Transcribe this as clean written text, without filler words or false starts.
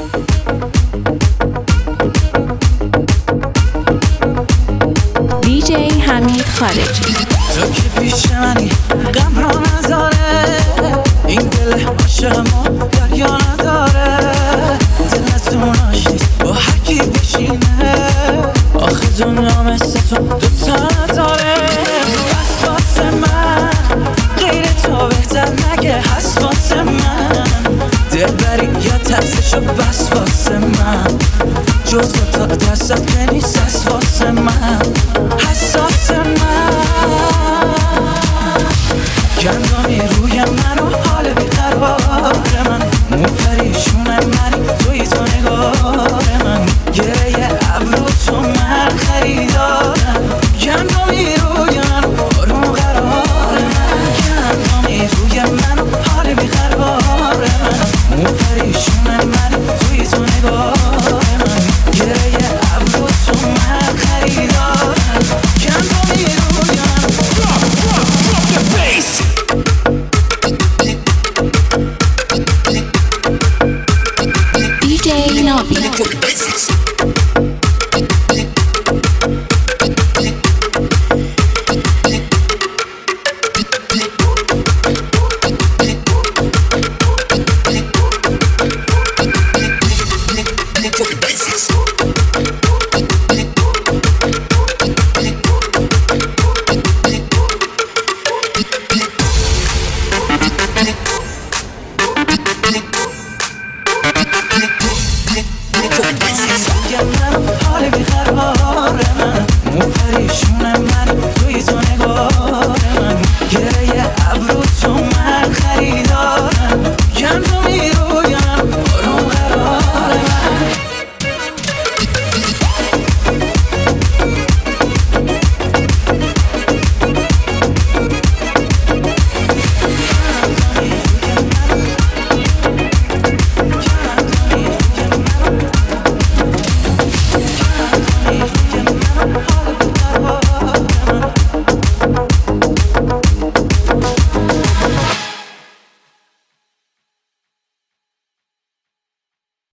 DJ حمید خارجی. تو که پیش منی غم را نداره، این دل عاشق ما دریا نداره، دلتون آشنیست با هر کی بشینه، آخه دنیا مثل تو دوتا نداره. بس واسه من غیر تو بهتر نگه، هست واسه من دلبری یا ترسشو، بس واسه من جز تا دستت که نیست، هست واسه من، حساس من گندامی روی من و حال بیقرار من، مو پریشونه منی توی تو نگار من، گره ابرو تو من خریدارم، گندامی روی من و آروم قرار من، گندامی روی من و حال بیقرار من، مو پریشونه منی توی تو نگار من، گره